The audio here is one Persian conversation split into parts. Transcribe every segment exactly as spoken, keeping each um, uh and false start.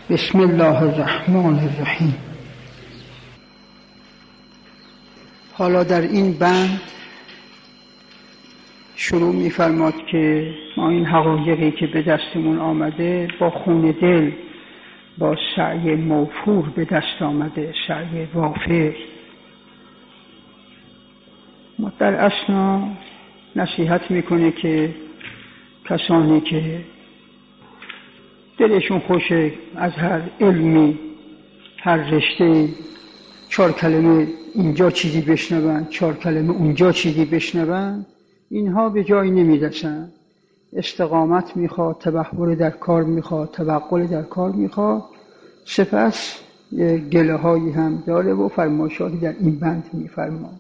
بسم الله الرحمن الرحیم. حالا در این بند شروع می‌فرماد که ما این حقایقی که به دستمون آمده با خون دل، با سعی موفور به دست آمده، سعی وافر. ما در اثنا نصیحت میکنه که کسانی که دلشون خوشه از هر علمی، هر رشته، چهار کلمه اینجا چیزی بشنون، چهار کلمه اونجا چیزی بشنون، اینها به جایی نمیرسن. استقامت میخواد، تبحر در کار میخواد، توقل در کار میخواد. سپس گله هایی هم داره و فرمایشاتی در این بند میفرماد.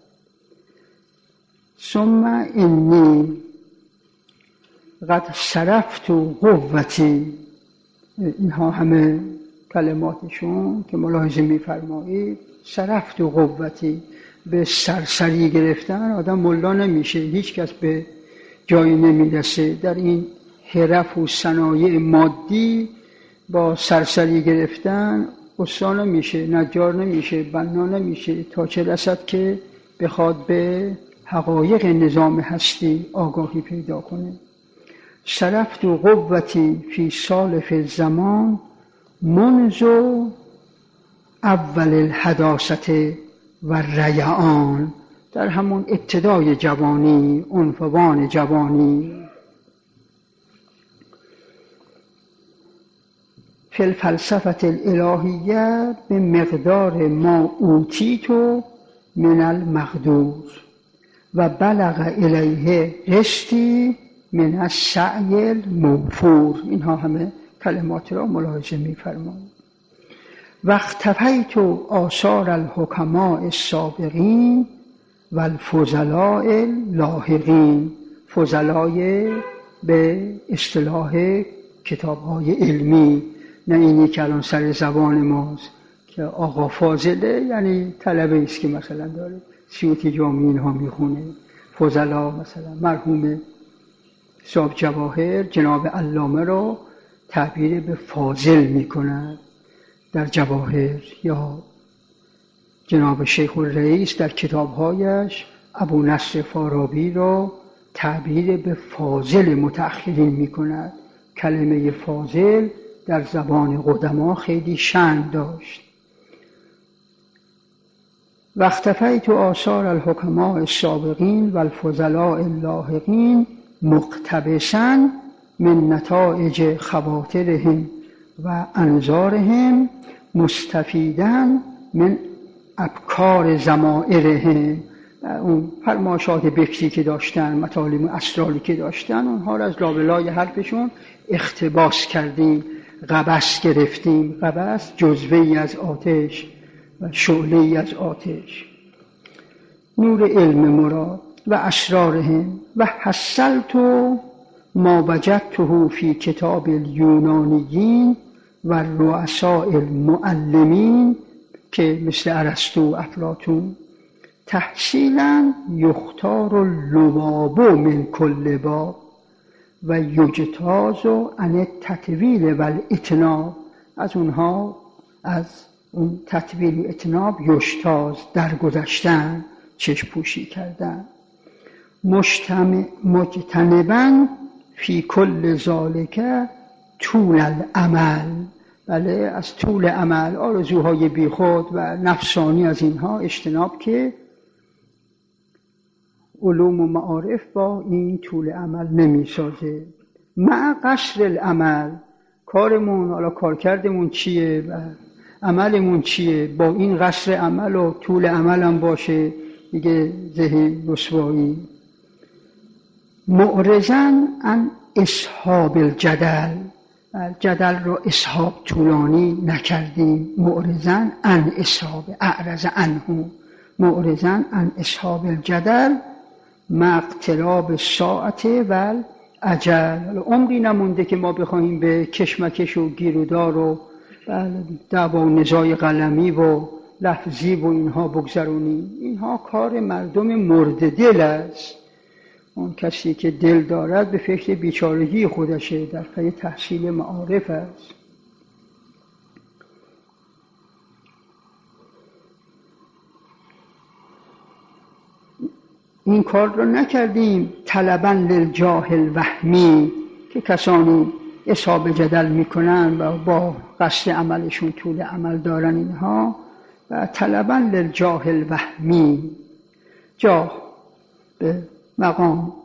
ثم انی قد صرفت قوتی، اینها همه کلماتشون که ملاحظه میفرمایید. صرفت قوتی، به سرسری گرفتن آدم ملا نمیشه، هیچ کس به جایی نمیرسه. در این حرف و صنایع مادی با سرسری گرفتن استاد نمیشه، نجار نمیشه، بنا نمیشه، تا چه رسد که بخواد به حقایق نظام هستی آگاهی پیدا کنه. صرفت قوتی فی سالف الزمان منذ اول الحداثت و ریعان، در همون ابتدای جوانی، عنفوان جوانی. فی الفلسفه الالهیه به مقدار ما اوتیت من المقدور و بلغ الیه رشتی من السعی الموفور. اینها همه کلمات را ملاحظه می‌فرمایید. و اختفیت آثار الحکماء السابقین و الفضلاء اللاحقین. فضلای به اصطلاح کتاب‌های علمی، نه اینی که الان سر زبان ماست که آقا فاضله، یعنی طلبه است که مثلا داره سیوطی جامی اینها میخونه. فضلا مثلا مرحوم صاحب جواهر جناب علامه را تعبیر به فاضل میکند در جواهر، یا جناب شیخ الرئیس در کتابهایش ابو نصر فارابی را تعبیر به فاضل متأخرین میکند. کلمه فاضل در زبان قدما خیلی شأن داشت. و اختفیت آثار الحکماء السابقین و الفضلاء اللاحقین مقتبسا من نتائج خواطرهم و انظارهم مستفیداً من ابکار ضمائرهم. اون فرمایشات بکری که داشتن، مطالب اسراری که داشتن، اونها را از لابلای حرفشون اقتباس کردیم، قبس گرفتیم. قبس جزوه‌ای از آتش و شعله‌ای از آتش. نور علم مراد و اسرارهم. و حصلت ما وجدته فی کتاب الیونانیین و رؤساء المعلمین، که مثل ارسطو و افلاطون، تحصیلا یختار اللباب من کل باب و یجتاز عن التطویل و الاتناب. از اونها، از اون تطویل و اتناب، یجتاز درگذشتن، چشم پوشی کردن. مجتنباً فی کل ذالک طول العمل. بله، از طول عمل، آرزوهای بیخود و نفسانی از اینها اجتناب، که علوم و معارف با این طول عمل نمی سازه. مع قصر العمل، کارمون، حالا کارکردمون چیه و عملمون چیه، با این قصر عمل و طول عمل هم باشه دیگه ذهن رسوایی. معرضاً عن اصحاب الجدل، جدل را اصحاب طولانی نکردیم. معرضاً عن اصحاب، اعرض عنه، معرضاً عن اصحاب الجدل مع اقتراب الساعت و اجل. عمری نمونده که ما بخواهیم به کشمکش و گیرودار و دعوا و نزاع قلمی و لفظی و اینها بگذرونیم. اینها کار مردم مرد دل است. اون کسی که دل دارد به فکر بیچارگی خودشه، در پی تحصیل معارف است. این کار رو نکردیم طلباً للجاه الوهمی که کسانی اصحاب جدل میکنن و با قصد عملشون طول عمل دارن اینها، و طلباً للجاه الوهمی، جاه به مقام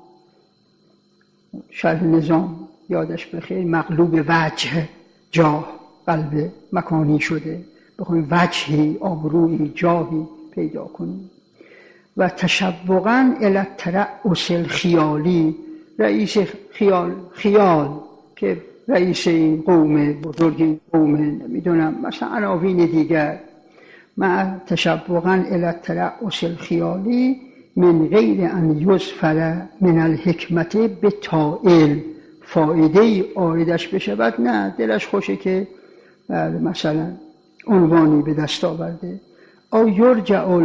شرح نظام یادش بخیر مغلوب وجه، جاه قلب مکانی شده، بخوایم وجهی، آبرویی، جاهی پیدا کنیم. و تشوقاً الی الترأس الخیالی، رئیس خیال خیال که رئیس این قوم بزرگ، این قوم نمیدونم مثلا عناوین دیگر، مع تشوقاً الی الترأس الخیالی من غیر ان یظفر من الحکمت به طائل، فایده ای آیدش بشود، نه دلش خوشه که مثلا عنوانی به دست آورده. او یرجع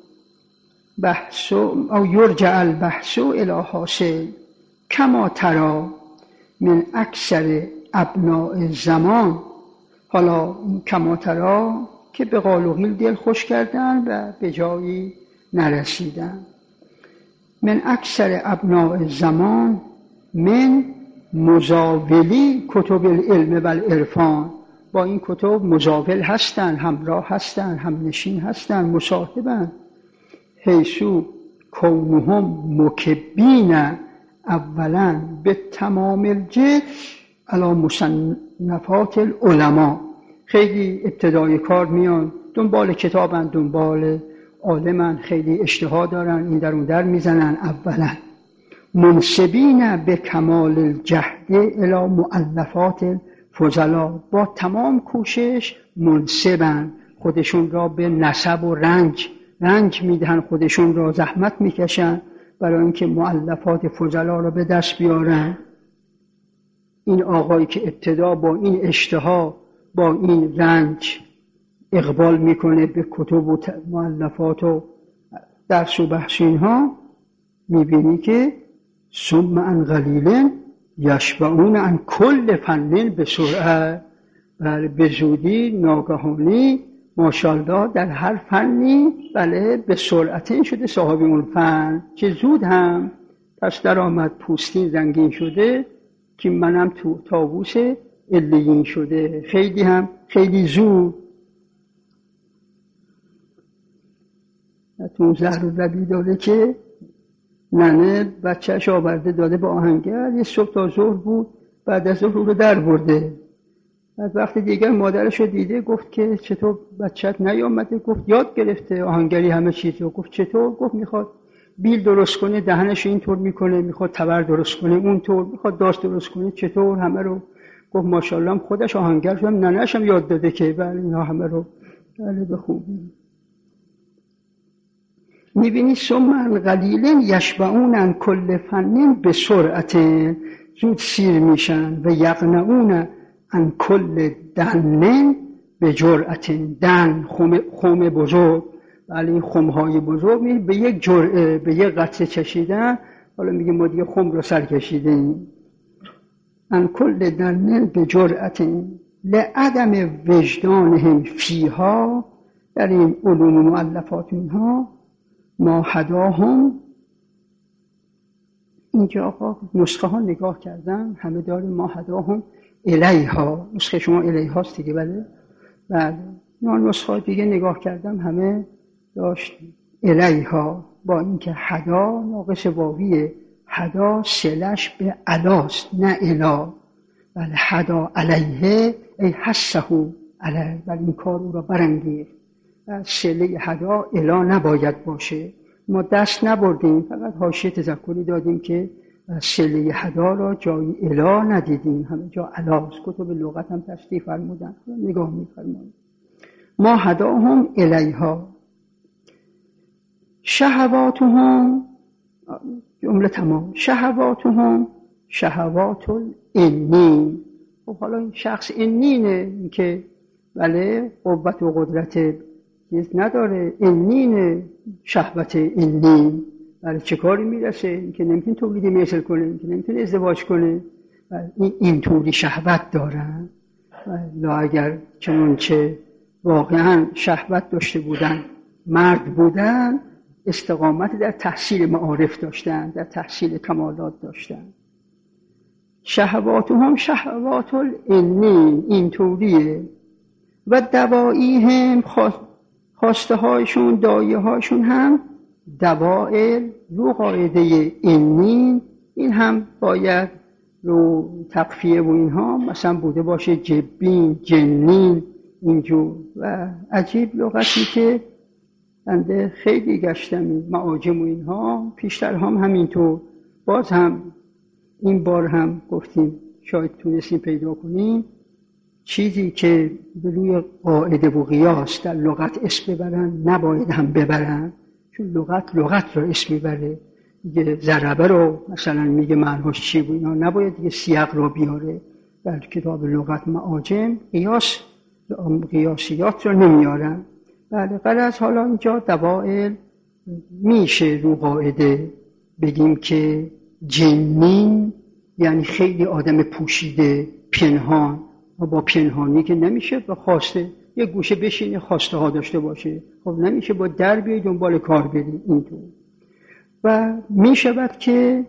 البحث او یرجع البحث الی حاصل کما ترى من اکثر ابناء زمان. حالا کما ترى که به قال و قیل دل خوش کردن و به جایی نرسیدن. من اکثر ابناء زمان من مزاولی کتب العلم و العرفان، با این کتب مزاول هستن، همراه هستن، همنشین هستن، مصاحبن. حیثو کونهم مکبین اولا به تمام الجد علی مصنفات العلماء، خیلی ابتدای کار میان دنبال کتابن، دنبال عالمن، خیلی اشتها دارن، این در اون در میزنن. اولا منسبین به کمال الجهد الی مؤلفات الفضلا، با تمام کوشش منسبن، خودشون را به نسب و رنج رنج میدهن، خودشون را زحمت میکشن برای اینکه مؤلفات فضلا را به دست بیارن. این آقایی که ابتدا با این اشتها، با این رنج اقبال میکنه به کتب و مؤلفات و درس و بحث اینها، میبینی که ثم عن قلیل یشبعون عن کل فن به سرعت، بله به زودی ناگهانی ماشاءالله در هر فنی بله به سرعت شده صاحب اون فن، که زود هم پس در آمد پوستین رنگین شده که منم تو طاووس علیین شده، خیلی هم خیلی زود. تو زهر و ربی داره که ننه بچهش آورده داده با آهنگر، یه صبح تا ظهر بود، بعد از ظهر رو در برده. بعد وقتی دیگر مادرش رو دیده گفت که چطور بچه‌ت نیامده؟ گفت یاد گرفته آهنگری همه چیز رو. گفت چطور؟ گفت میخواد بیل درست کنه دهنش اینطور میکنه، میخواد تبر درست کنه اونطور، میخواد داش درست کنه چطور، همه رو. گفت ماشاءالله خودش آهنگر شد، ننه‌ش هم یاد داده که بله اینا همه رو بله به خوبی. میبینی ثم عن قلیل یشبعون عن کل فن به سرعت، زود سیر میشن. و یقنعون عن کل دن به جرعت، دن خم, خم بزرگ، ولی این خمهای بزرگ می به یک جرعه، به یک قطره چشیدن. حالا میگه ما دیگه خم رو سر کشیدیم. عن کل دن به جرعت لعدم وجدانهم فیها، در این علوم و مؤلفات اینها ما هداهم. اینجا آقا نسخه ها نگاه کردم همه داره ما هداهم الیها، نسخه شما الیها است دیگه بله بله. نه نسخه دیگه نگاه کردم همه داشت الیها، با اینکه هدا ناقص واویه، هدا سلش به علاست نه الا، بله هدا علیه ای حسهو علیه، بله این کار او را برانگیخت. سله هدا الا نباید باشه، ما دست نبردیم، فقط حاشیه تذکری دادیم که سله هدا را جای الا ندیدیم، همه جا علاست. کتب لغت هم تصدیح فرمودن، نگاه می‌فرمایید. ما هداهم الیها شهواتهم، جمله تمام. شهواتهم شهوات الانی. خب حالا این شخص انینه که بله قوت و قدرت چیز نداره، انینه شهوت انی، بله چه کاری میرسه که نمیتونه تولیدی مثل کنه، که نمیتونه ازدواج کنه، بله این این طوری شهوت دارن. بله اگر چنانچه واقعا شهوت داشته بودن مرد بودن، استقامت در تحصیل معارف داشتن، در تحصیل کمالات داشتن. شهواتهم شهوات العنین، اینطوریه. و دوایی هم خواسته هایشون، دایه هاشون هم دوائل رو قاعده عنین، این هم باید رو تقفیه و اینها مثلا بوده باشه، جبین، جنین، اینجور. و عجیب لغتی که بنده خیلی گشتم معاجم و اینها، پیشتر هم همینطور، باز هم این بار هم گفتیم شاید تونستیم پیدا کنیم چیزی که به روی قاعده و قیاس در لغت اسم ببرن نباید هم ببرن، چون لغت لغت را اسم میبره. دیگه ضربه رو مثلا میگه معناش چی بود، اینا نباید دیگه سیاق را بیاره. در کتاب لغت معاجم قیاس قیاسیات رو نمیارن. بله، غرض حالا اینجا دوائل میشه رو قاعده بگیم که جنین یعنی خیلی آدم پوشیده، پنهان، و با پنهانی که نمیشه به خواسته یه گوشه بشینه خواسته ها داشته باشه، خب نمیشه با در بیای دنبال کار بری اینطور. و میشود که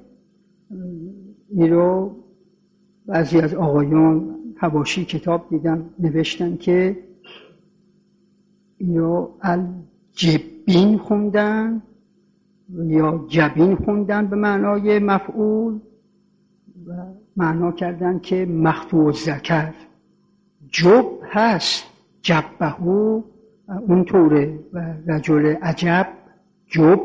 این رو بعضی از آقایان حواشی کتاب دیدن نوشتن که این رو الجبین خوندن یا جبین خوندن به معنای مفعول و معنا کردن که مخطوع الذکر. جب هست، جبهو اونطوره، و رجل عجب، جب،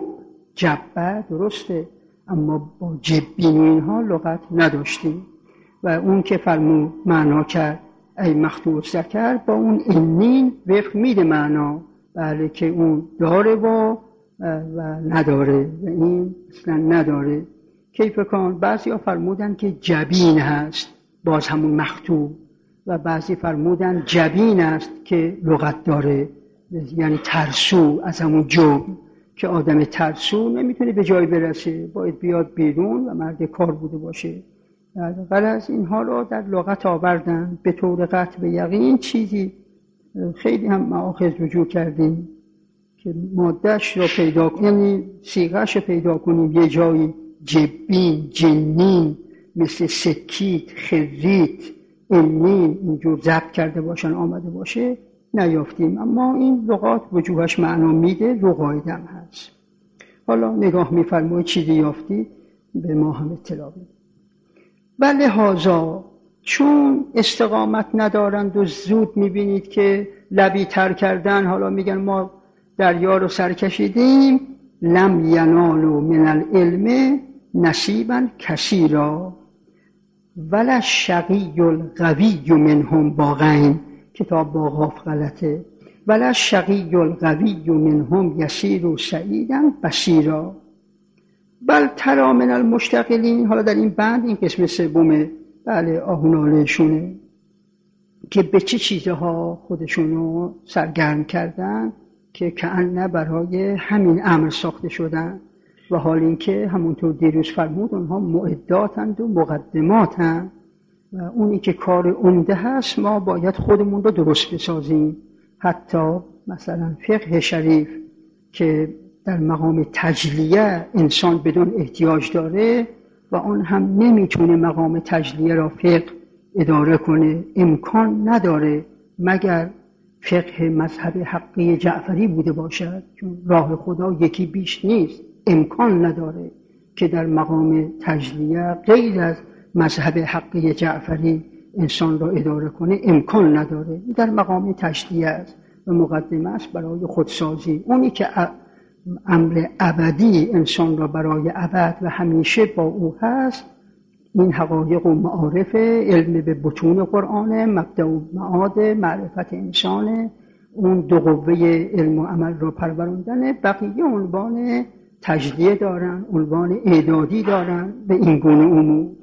جبه درسته، اما با جبین و اینها لغت نداشتیم. و اون که فرمود معنا کرد ای مخطوع الذکر، با اون اینین وفق میده معنا، بله، که اون داره با و نداره، و این اصلا نداره. کیف کان بعضی ها فرمودن که جبین هست، باز همون مخطوع، و بعضی فرمودن جبین است که لغت داره، یعنی ترسو، از همون جب که آدم ترسو نمیتونه به جای برسه، باید بیاد بیرون و مرد کار بوده باشه. غرض اینها رو در لغت آوردن به طور قطع به یقین. چیزی خیلی هم مآخذ رجوع کردیم که مادهش رو پیدا کنیم، یعنی صیغه‌اش رو پیدا کنیم یه جایی جبین، جنین، مثل سکیت، خریت، اینین اینجور ضبط کرده باشن آمده باشه نیافتیم، اما این لغات وجوهش معنا میده، رو قاعده هم هست. حالا نگاه میفرمایید چیزی یافتی به ما هم اطلاع بدید. بله هازا، چون استقامت ندارند و زود میبینید که لبی تر کردن، حالا میگن ما دریا رو سر کشیدیم، لم ینالوا من العلم نصیبا کثیرا ولا الشقی القوی منهم باغین، کتاب با قاف غلطه، ولا الشقی القوی منهم یسیر سعیدا بصیرا بل ترى من المشتغلین. حالا در این بند این قسم سومه، بله آهنالهشونه که به چه چیزها خودشونو سرگرم کردن که کأنه برای همین امر ساخته شدن، و حال این که همونطور دیروز فرمود اونها معداتند و مقدماتند، و اونی که کار عمده هست ما باید خودمون رو درست بسازیم. حتی مثلا فقه شریف که در مقام تجلیه انسان بدون احتیاج داره و اون هم نمیتونه مقام تجلیه را فقه اداره کنه، امکان نداره مگر فقه مذهب حقی جعفری بوده باشد، چون راه خدا یکی بیش نیست، امکان نداره که در مقام تجلیه غیر از مذهب حقی جعفری انسان را اداره کنه، امکان نداره. در مقام تجلیه است و مقدمه است برای خودسازی. اونی که امر ابدی انسان را برای ابد و همیشه با او هست، این حقایق و معارف، علم به بطون قرآن، مبدأ و معاد معرفت انسان، اون دو قوه علم و عمل را پروراندن. بقیه عنوان تجلیه دارن، عنوان اعدادی دارن به این گونه امور.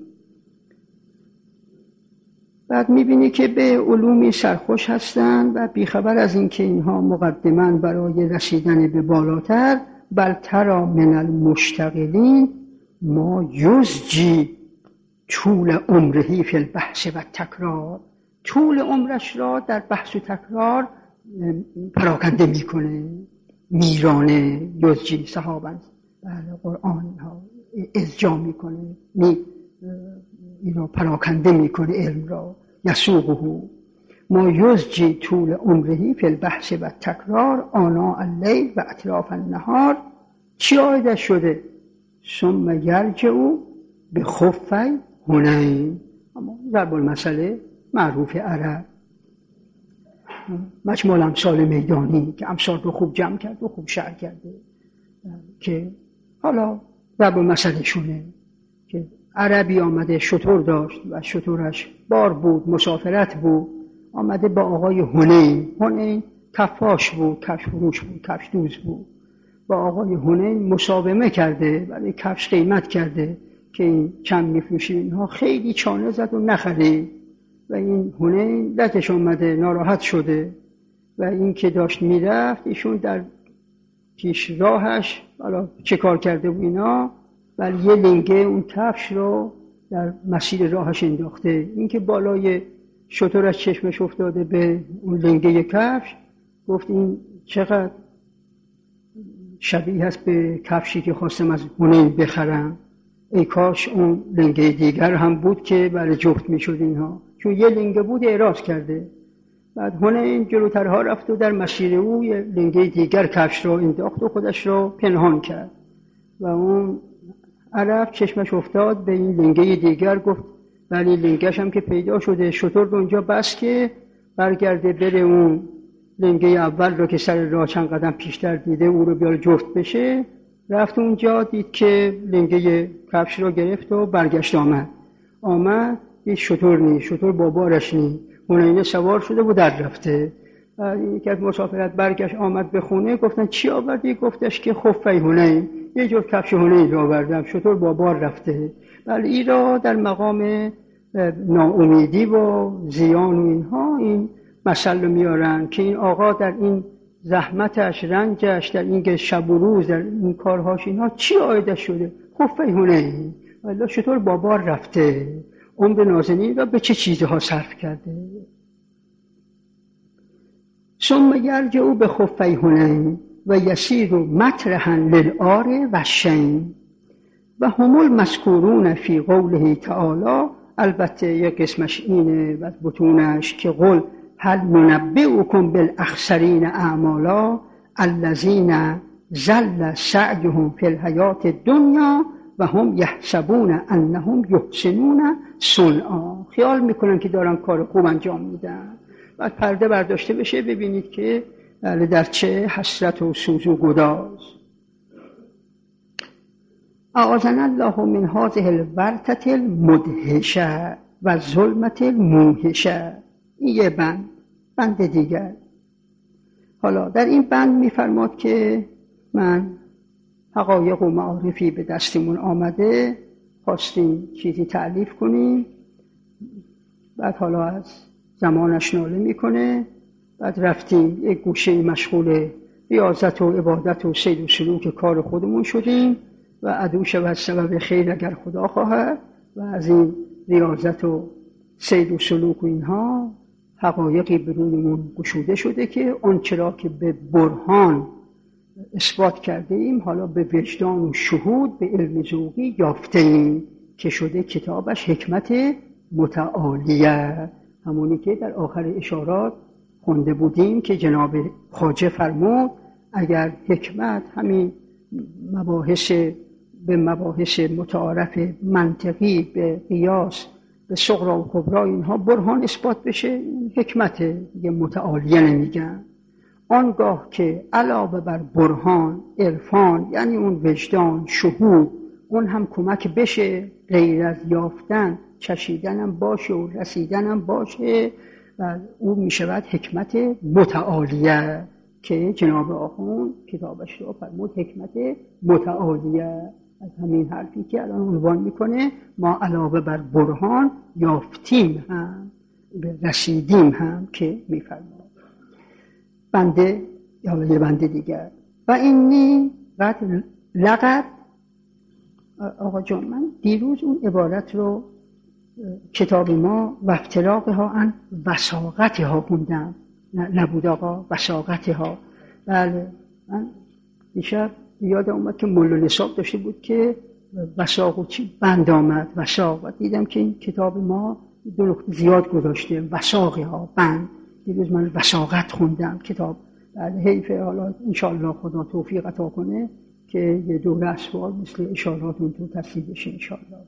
بعد میبینی که به علومی سرخوش هستن و بیخبر از این که اینها مقدمان برای رسیدن به بالاتر. بل ترى من المشتغلین ما یزجی طول عمره فی البحث و تکرار، طول عمرش را در بحث و تکرار پراکنده میکنه. میرانه یزجی صحابن بله قرآن ها ازجا میکنه، می این رو پراکنده میکنه علم را. یسوقه ما یزجی طول عمرهی فی البحث و تکرار آناء اللیل و اطراف النهار. چی آیده شده؟ ثم یرجع به خفی هنین. اما ضرب المثل معروف عرب، مجموع الامثال میدانی که امثال رو خوب جمع کرد و خوب شرح کرده، که حالا ضرب المثلشونه که عربی آمده شتر داشت و شترش بار بود، مسافرت بود، آمده با آقای هنین. هنین کفاش بود، کفش فروش بود، کفش دوز بود. با آقای هنین مسابمه کرده، برای کفش قیمت کرده که این چند میفروشی. اینها خیلی چانه زد و نخرید و این هنین لطش آمده، ناراحت شده و این که داشت میرفت ایشون در پیش راهش حالا چه کار کرده بود اینا، ولی یه لنگه اون کفش رو در مسیر راهش انداخته. این که بالای شترش چشمش افتاده به اون لنگه کفش، گفت این چقدر شبیه هست به کفشی که خواستم از هنین بخرم، ای کاش اون لنگه دیگر هم بود که برای جفت می شد اینها، چون یه لنگه بود اعراض کرده. بعد هنین جلوترها رفت و در مسیر او یه لنگه دیگر کفش رو انداخت و خودش رو پنهان کرد و اون عرب چشمش افتاد به این لنگه دیگر، گفت ولی لنگهش هم که پیدا شده، شتر رو اونجا بس که برگرده بره اون لنگه اول رو که سر راه چند قدم پیشتر دیده او رو بیاره جفت بشه. رفت اونجا دید که لنگه کفش رو گرفت و برگشت آمد آمد دید شتر نی، شتر با بارش نی، هنینه سوار شده و در رفته. یکی از مسافرت برگشت آمد به خونه، گفتن چی آوردی؟ گفتش که خفه هنین، یه جور کفش هنین رو آوردم، شتر با بار رفته. ولی این را در مقام ناامیدی و زیان و اینها این مثل رو میارن که این آقا در این زحمتش، رنجش، در این شب و روز، در این کارهاش اینها چی آیده شده؟ خفه هنین، ولی شتر با بار رفته. عمر نازنین را به چه چیزها صرف کرده؟ ثم یرجع به خفه هنین و یسیر مطرحا للعار و شین و هم المذکورون فی قوله تعالی. البته یک قسمش اینه و بطونش که قل هل ننبئکم بالاخسرین اعمالا الذین ضل سعیهم فی الحیات الدنیا و هم یحسبون انهم یحسنون صنعا. خیال میکنن که دارن کار خوب انجام میدن. بعد پرده برداشته بشه ببینید که در چه حسرت و سوز و گداز. اعاذنا الله من هذه الورطة المدهشه و ظلمت الموحشه. این یه بند. بند دیگر، حالا در این بند میفرماد که من حقایق و معارفی به دستمون آمده، خواستیم چیزی تألیف کنیم، بعد حالا از زمانش ناله میکنه، بعد رفتیم یک گوشه مشغول ریاضت و عبادت و سیر و سلوک کار خودمون شدیم و عدو شود سبب خیر اگر خدا خواهد. و از این ریاضت و سیر و سلوک و اینها حقایقی برونمون گشوده شده که آنچه را که به برهان اثبات کرده ایم حالا به وجدان و شهود به علم ذوقی یافته ایم که شده کتابش حکمت متعالیه، همونی که در آخر اشارات خونده بودیم که جناب خواجه فرمود اگر حکمت همین مباحث به مباحث متعارف منطقی به قیاس به صغرا و کبرا اینها برهان اثبات بشه، حکمت دیگه متعالیه نمیگن. آنگاه که علاوه بر برهان عرفان یعنی اون وجدان شهود اون هم کمک بشه، غیر از یافتن چشیدنم باشه و رسیدنم باشه و اون میشود حکمت متعالیه که جناب آخوند کتابش رو فرمود حکمت متعالیه. از همین حرفی که الان عنوان میکنه ما علاوه بر برهان یافتیم هم رسیدیم هم که میفرماد. بنده یا یه بنده دیگر و اینی قد لقد. آقا جان من دیروز اون عبارت رو کتاب ما و افتراقها ان وساقتها خوندم، نبود آقا وساقتها. بله من دیشب یادم اومد که مولا نصاب داشته بود که وثاق و چی بند آمد وثاق، و دیدم که این کتاب ما دو نقطه زیاد گذاشته وثاقی ها بند. دیروز من وثاقت خوندم کتاب. بعد حیفه، حالا انشاءالله خدا توفیق عطا کنه که یه دوره اسوار مثل اشارات اون تو تصدیق بشه انشاءالله.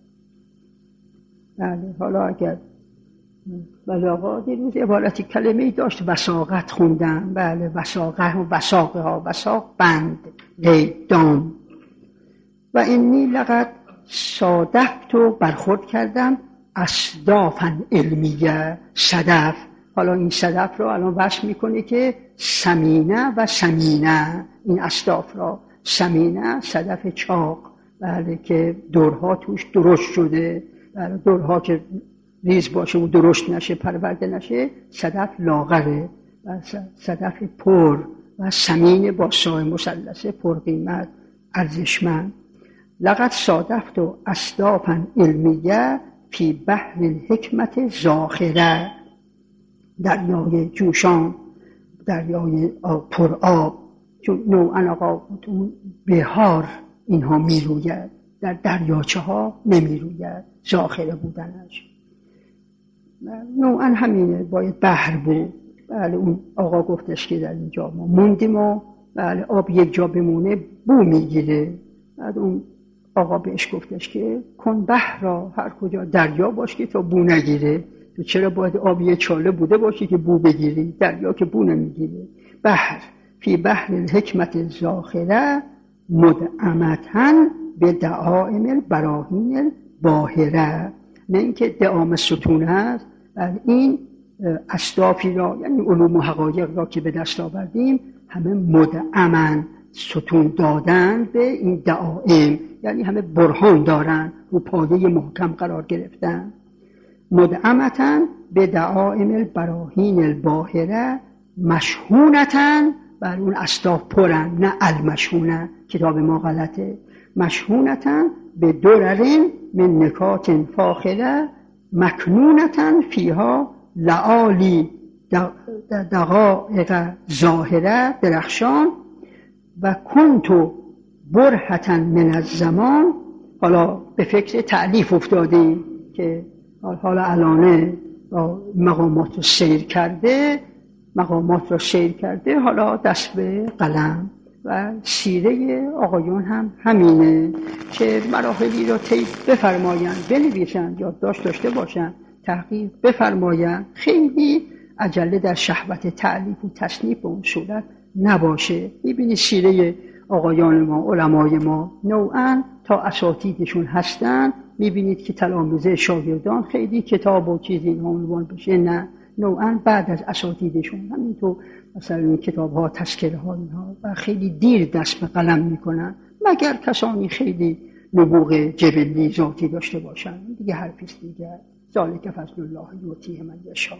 بله حالا اگر بلاغا دیروز عبارتی کلمه‌ای داشت وثاقت خوندم. بله وثاقه و وثاقه ها، وثاق بند قید دام. و اینی لقد صادفت و برخورد کردم اصدافا علمیه، صدف. حالا این صدف رو الان وصف میکنه که سمینه و سمینه، این اصداف را سمینه صدف چاق، بله که دورها توش درشت شده، بله دورها که ریز باشه و درشت نشه پرورده نشه صدف لاغره، و صدف پر و سمین با سای مثلثه پر قیمت ارزشمند. لقد صادفت و اصدافا علمیه فی بحر الحکمت زاخره، دریای جوشان، دریای پر آب، چون نوعا آقا بهار اینها می روید، در دریاچه ها نمی روید زاخره بودنش. نوعا همینه، باید بحر بود. بله اون آقا گفتش که در اینجا ما موندیم و بله آب یک جا بمونه بو میگیره. بعد اون آقا بهش گفتش که کن بحر را، هر کجا دریا باش که تا بو نگیره. تو چرا باید آب یه چاله بوده باشی که بو بگیری؟ دریا که بو نمیگیره. بحر فی بحر الحکمت زاخره مدعمتن به دعائم البراهین الباهره. نه اینکه دعام ستون هست، بل این اصدافی را یعنی علوم و حقایق را که به دست آوردیم همه مدعمن، ستون دادن به این دعائم، یعنی همه برهان دارن، رو پایه محکم قرار گرفتن. مدعمتن به دعائم البراهین الباهره مشهونتن، بر اون اصداف پرن، نه المشهونه، کتاب ما غلطه. مشهونتن به دررین من نکات فاخره مکنونتن فیها لعالی دقائق ظاهره درخشان و کنتو برهتن من الزمان. حالا به فکر تألیف افتادیم که حالا الانه مقامات رو سیر کرده، مقامات رو سیر کرده، حالا دست به قلم. و سیره آقایون هم همینه که مراحلی را طی بفرمایند، بنویسند، یادداشت داشته باشند، تحقیق بفرمایند. خیلی عجله در شهوت تألیف و تصنیف به اون صورت نباشه. میبینید سیره آقایان ما، علمای ما نوعا تا اساتیدشون هستن، میبینید که تلامذه شاگردان خیلی کتاب و چیزی اینها عنوان بشه، نه، نوعا بعد از اساتیدشون. همینطور مثلا این کتاب ها، تذکره ها، اینها و خیلی دیر دست به قلم میکنن، مگر کسانی خیلی نبوغ جبلی ذاتی داشته باشن، دیگه حرفیست دیگه. ذالک فضل الله یؤتیه من یشاء.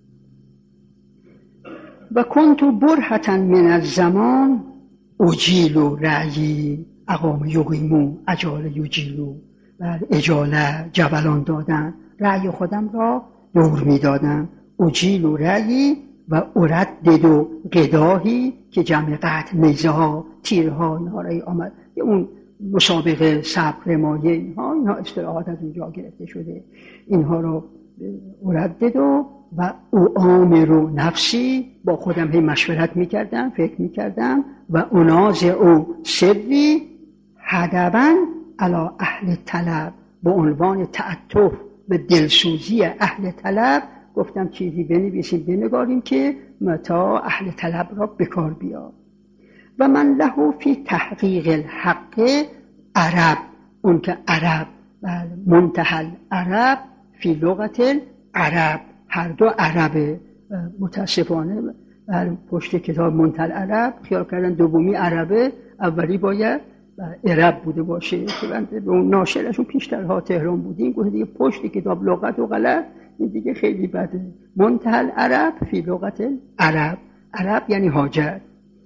و کنت برهة من الزمان اجیل رأیی اقام یقیمو اجال یجیلو، و اجاله جبلان دادن، رأی خودم را دور میدادم. اجیل و رأیی و اردد و قداهی که جمع قطع نیزه ها، تیرها، اینها رای آمد. اون مسابقه صبر رمایه، اینها اینها اصطلاحات از اونجا گرفته شده. اینها رو اردد و و او آمر و نفسی، با خودم هی مشورت میکردم، فکر میکردم. و اناز او سری هدبن علی اهل طلب، به عنوان تعطف به دلسوزی اهل طلب گفتم چیزی بنویسیم، بنگاریم که متا اهل طلب را بکار بیاد. و من له فی تحقیق الحق عرب، اون که عرب منتهى عرب فی لغت العرب، هر دو عربه. متاسفانه پشت کتاب منتهى عرب خیال کردن دومی عربه، اولی باید عرب بوده باشه که بنده به اون ناشرشون پیشترها تهران بودیم، گفت دیگه پشت کتاب لغت و غلط، این دیگه خیلی بده. منتهى العرب فی لغت العرب، عرب یعنی حاجت.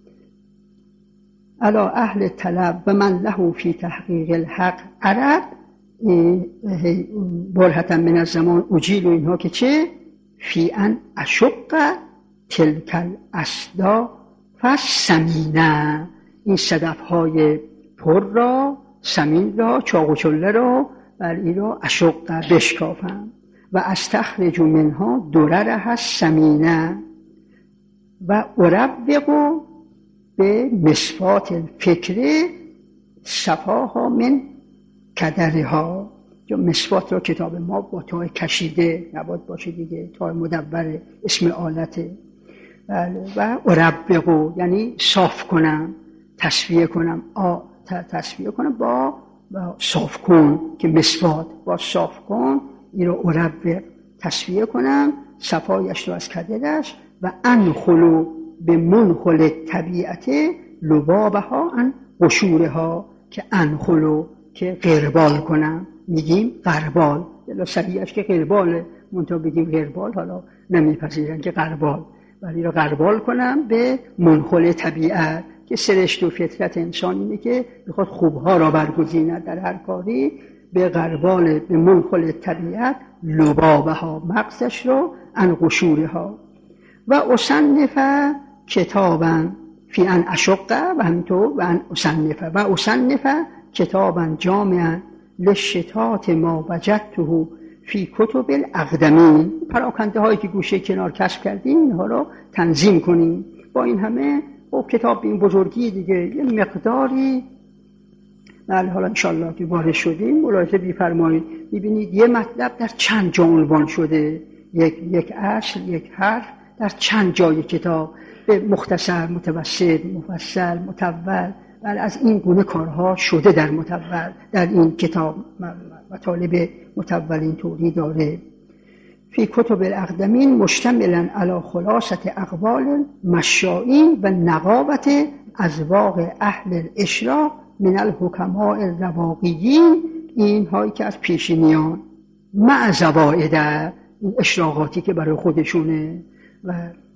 علا اهل طلب و من له فی تحقیق الحق عرب برهة من الزمان اجیل و اینها که چه فی ان اشق تلک الاسدا فسمینه، این صدفهای پر را، سمین را، چاق و چله را، بلی را اشق بشکافم و استخرج منها دررها الثمینه و اربق به مصفات الفکر صفاها من کدرها. مصفات را کتاب ما با تای کشیده نباید باشه دیگه، تای مدور اسم آلته. و اربق یعنی صاف کنم، تصفیه کنم، آ تصفیه کنم با, با صاف کن، که مصفات با صاف کن، این رو اربق تصفیه کنم صفایش رو از کدرش. و انخلو به منخل طبیعت لبابها ان قشورها، که انخلو که غربال کنم، میگیم غربال، یلا سبیعش که غرباله، منطقه بگیم غربال حالا نمیپذیرن که غربال، ولی را غربال کنم به منخل طبیعت، که سرشت و فطرت انسان اینه که بخواد خوبها را برگزیند در هر کاری، به غربال به منخل طبیعت لبابها، مغزش رو، ان قشورها. و اصنف کتابا فی ان اشق و همینطور و ان اصنف و اصنف کتابا جامعا لشتات ما وجدته فی کتب الاقدمین، پراکنده هایی که گوشه کنار کسب کردیم اینها رو تنظیم کنیم. با این همه خب کتاب این بزرگی دیگه یه مقداری، بله حالا انشالله که وارد شدیم ملاحظه بی‌فرمایید، میبینید یه مطلب در چند جا عنوان شده، یک یک اصل، یک حرف در چند جای کتاب، به مختصر، متوسط، مفصل، مطول، بله از این گونه کارها شده در مطول، در این کتاب مطالب مطول این طوری داره. فی کتب الاقدمین مشتملا علی خلاصة اقوال مشائین و نقابت اذواق اهل الاشراق من الحکماء الرواقیین، این هایی که از پیشینیان، مع زوائد، این اشراقاتی که برای خودشونه و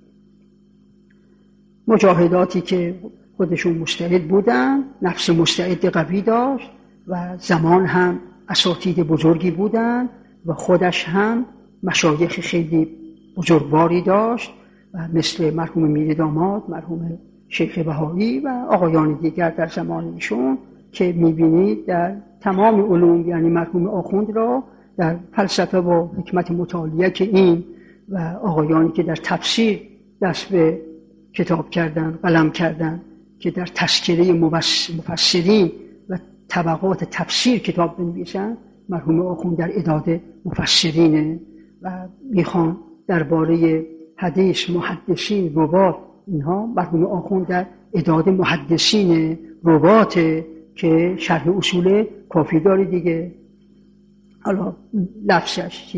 مجاهداتی که خودشون مستعد بودن، نفس مستعد قوی داشت و زمان هم اساتید بزرگی بودن و خودش هم مشایخ خیلی بزرگواری داشت و مثل مرحوم میر داماد، مرحوم شیخ بهایی و آقایان دیگر در زمان ایشون که میبینید در تمام علوم، یعنی مرحوم آخوند را در فلسفه و حکمت مطالعه که این و آقایانی که در تفسیر دست به کتاب کردن، قلم کردن، که در تذکره مفسرین و طبقات تفسیر کتاب بنویسن، مرحوم آخوند در اعداد مفسرینه و میخوان درباره حدیث، محدثین، روات، اینها مرحوم آخوند در اعداد محدثین، روات که شرح اصول کافی داره دیگه. حالا لفظش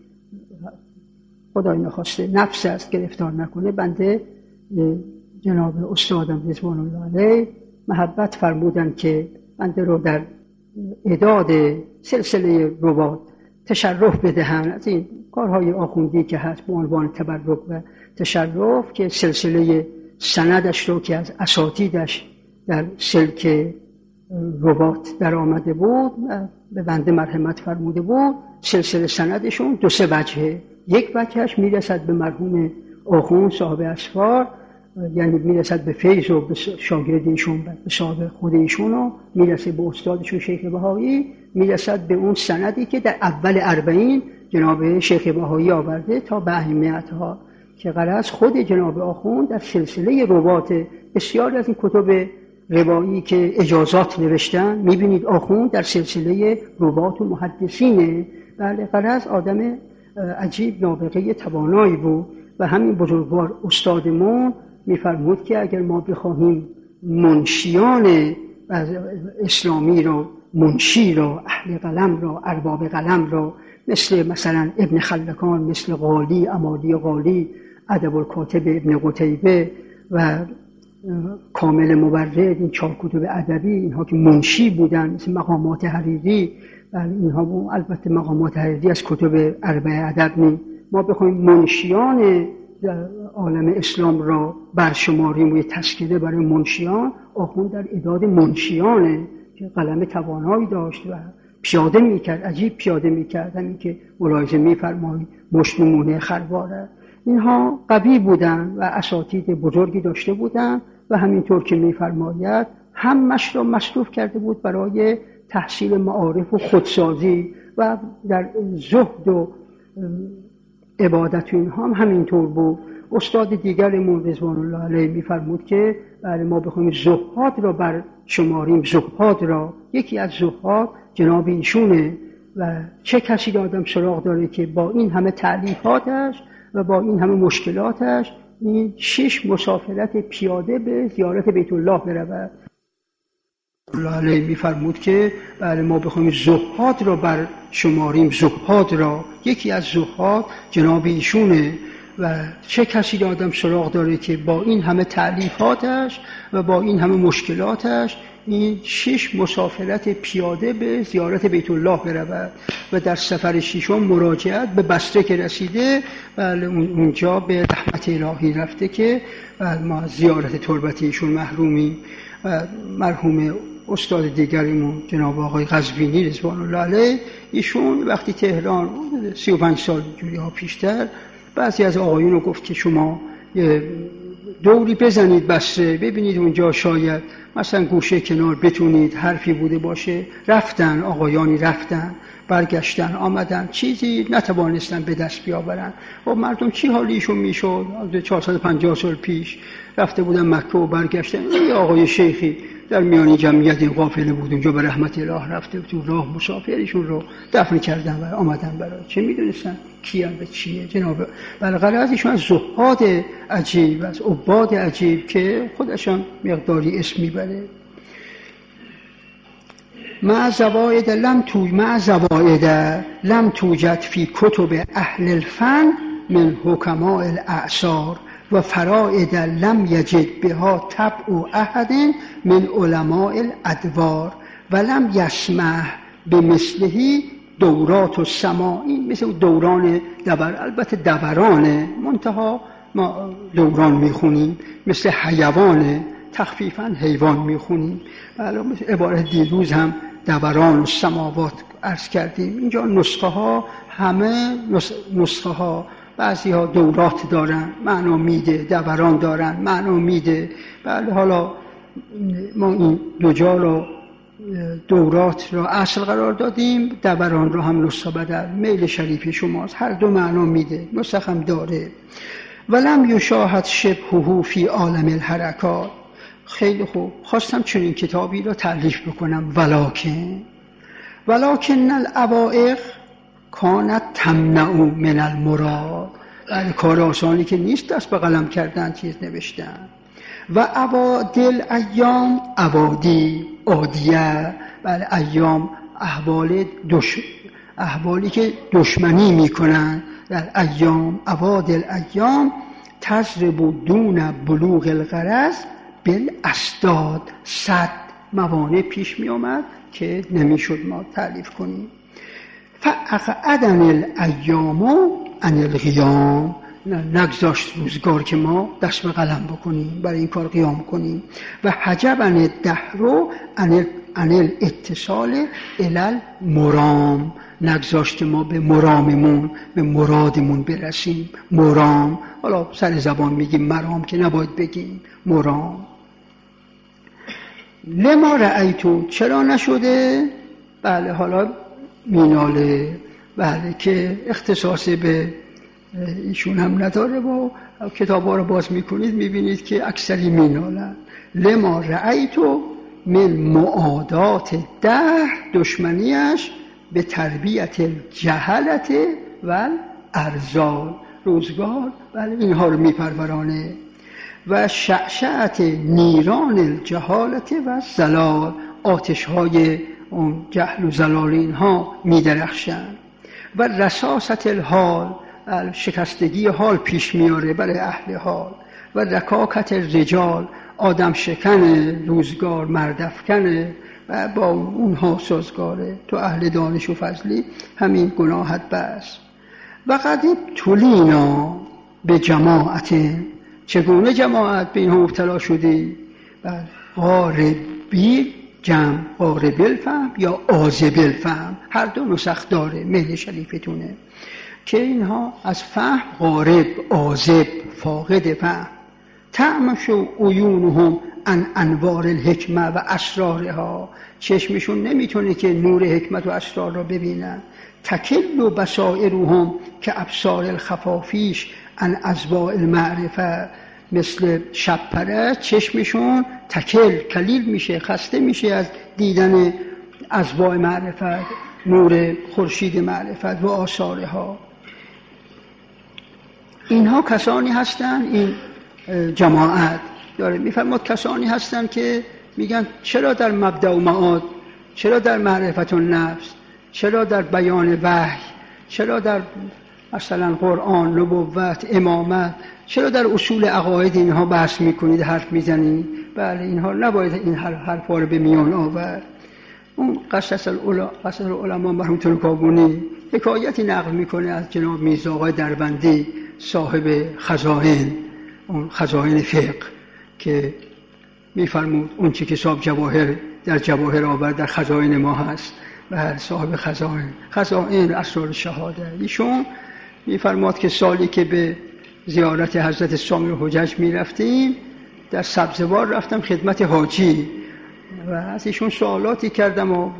خدای نخواسته نفس است گرفتار نکنه، بنده جناب استادم رضوان الله علیه محبت فرمودن که بنده رو در اعداد سلسله روات تشرف بدهن از این کارهای آخوندی که هست به عنوان تبرک و تشرف، که سلسله سندش رو که از اساتیدش در سلک روات در آمده بود به بنده مرحمت فرموده بود، سلسله سندشون دو سه وجهه، یک وجهش میرسد به مرحوم آخوند صاحب اسفار، یعنی میرسد به فیض و به شاگرد ایشون، به صاحب خود ایشون، و میرسه به استادشون شیخ بهایی، میرسد به اون سندی که در اول اربعین جناب شیخ بهایی آورده تا به اهمیتها، که غرض خود جناب آخوند در سلسله روات بسیاری از این کتب روایی که اجازات نوشتن، میبینید آخوند در سلسله روات و محدثینه. بله غرض آدم عجیب نابغه توانایی بود و همین بزرگوار استادمون میفرمود که اگر ما بخواهیم منشیان اسلامی رو، منشی رو، اهل قلم رو، ارباب قلم رو، مثل مثلا ابن خلکان، مثل غالی، امالی غالی، ادب الکاتب ابن قتیبه و کامل مبرد، این چهار کتب ادبی، اینها که منشی بودن، مثل مقامات حریری و اینها بود. البته مقامات حریری از کتب اربع ادب نی، ما بخوایم منشیان عالم اسلام را برشماریم و یه تذکره برای منشیان، آخوند در اعداد منشیانه که قلم توانایی داشت و پیاده میکرد، عجیب پیاده میکرد، همین که ملاحظه میفرمایید مشت نمونه خرواره. اینها قوی بودن و اساتید بزرگی داشته بودن و همینطور که میفرماید همش را مصروف کرده بود برای تحصیل معارف و خودسازی و در زهد و عبادت اینها هم همینطور بود. استاد دیگرمون رضوان الله علیه میفرمود که بله ما بخوایم زهاد را بر شماریم، زهاد را، یکی از زهاد جناب ایشونه و چه کسی را آدم سراغ داره که با این همه تعلیفاتش و با این همه مشکلاتش این شش مسافرت پیاده به زیارت بیت الله برود. الله علیه میفرمود که بله ما بخوایم زهاد را بر شماریم، زهاد را، یکی از زهاد جناب ایشونه و چه کسی را آدم سراغ داره که با این همه تعلیفاتش و با این همه مشکلاتش این شش مسافرت پیاده به زیارت بیت الله برود و در سفر ششم مراجعت به بصره که رسیده بله اونجا به رحمت الهی رفته که بله ما زیارت تربت ایشون محرومی. و مرحوم استاد دیگریمون جناب آقای قزوینی رضوان الله علیه ایشون وقتی تهران سی و پنج سال جوری ها پیشتر بعضی از آقایون رو گفت که شما یه دوری بزنید بصره ببینید اونجا شاید مثلا گوشه کنار بتونید حرفی بوده باشه. رفتن آقایانی، رفتن برگشتن آمدن، چیزی نتوانستن به دست بیاورن. و مردم چی حالیشون میشد؟ چهارصد و پنجاه سال پیش رفته بودن مکه و برگشتن. یه آقای شیخی در میان جمعیت این قافله بود اونجا به رحمت الله رفته تو راه مسافرشون رو دفن کردن و آمدن برای چه میدونستن کیان به چیه جناب. بلغره ازشون از زهاد عجیب، از عباد عجیب که خودشان مقداری اسم میبره. مع زوائد لم توج مع زوائد لم توجد فی کتب اهل الفن من حکماء الاعصار و فرائد لم یجد بها تبع احد من علماء الادوار و لم یسمح بمثله دورات و سماعی، مثل دوران دبر، البته دورانه منتها ما دوران میخونیم، مثل حیوانه تخفیفاً حیوان میخونیم. بله مثل عبارت دیروز هم دوران و سماوات عرض کردیم. اینجا نسخه ها همه نسخه ها بعضی ها دورات دارن معنا میده، دوران دارن معنا میده. بله حالا ما این دو جا رو دورات را اصل قرار دادیم، دوران رو هم نسخه بدل میل شریف شماست، هر دو معنا میده، نسخه هم داره. ولم یشاهد شبهه فی عالم الحرکات. خیلی خوب، خواستم چنین کتابی را تألیف بکنم. ولکن ولکن العوائق کانت تمنع من المراد. بله کار آسانی که نیست دست به قلم کردن چیز نوشتن. و عوادل ایام عوادی عادیه. بله ایام احوال دش... احوالی که دشمنی میکنن. در ایام عوادل ایام تضرب دون بلوغ الغرض بالاسداد. صد موانع پیش می آمد که نمیشد ما تعریف کنیم. فاقعدن الایام عن القیام. نگذاشت روزگار که ما دست به قلم بکنیم برای این کار قیام کنیم. و حجبن الدهر عن الاتصال الی المرام. نگذاشت ما به مراممون، به مرادمون برسیم. مرام، حالا سر زبان میگیم مرام که نباید بگیم مرام. لما رأیتو، چرا نشده؟ بله حالا میناله، بله که اختصاص به ایشون هم نداره و کتاب ها رو باز میکنید میبینید که اکثری مینالن. لما رأیتو من معادات دهر، دشمنیش به تربیت الجهلت و ارزال. روزگار بله اینها رو میپرورانه. و شعشعت نیران الجهالت و زلال. آتش های اون جهل و زلال اینها میدرخشن. و رصاصت الحال، شکستگی حال پیش میاره برای اهل حال. و رکاکت الرجال، آدم شکن روزگار، مردفکنه و با اونها سازگاره. تو اهل دانش و فضلی همین گناهت بس. و قدیب تولینا به جماعت، چگونه جماعت به اینها مبتلا شدی؟ غاربی جمع، غارب الفهم یا عازب الفهم، هر دو نسخ داره، میل شریفتونه که اینها از فهم غارب، عازب، فاقد فهم. تعمش عیونهم ان انوار الحکمه و اسرارها، چشمشون نمیتونه که نور حکمت و اسرار را ببینن. تکل و بصائرهم که ابصار الخفافیش ان ازواء المعرفه، مثل شب پرست چشمشون تکل کلیل میشه، خسته میشه از دیدن ازواء معرفت، نور خورشید معرفت و آثارها. اینها کسانی هستند، این جماعت داره میفرماد کسانی هستند که میگن چرا در مبدأ و معاد، چرا در معرفت النفس، چرا در بیان وحی، چرا در مثلا قرآن، نبوت، امامت، چرا در اصول عقاید اینها بحث میکنید، حرف میزنید؟ بله اینها نباید این حرفا رو به میان آورد. اون قصص العلماء قصص العلماء مرحوم ترکابونی حکایتی نقل میکنه از جناب میرزا آقای دربندی صاحب خزائن، اون خزائن فقه، که میفرمود اون چی که صاحب جواهر در جواهر آورد در خزائن ما هست. و صاحب خزائن خزائن اسرار شهاده. ایشون میفرماد که سالی که به زیارت حضرت سامع الحجج میرفتیم، در سبزوار رفتم خدمت حاجی و از ایشون سوالاتی کردم و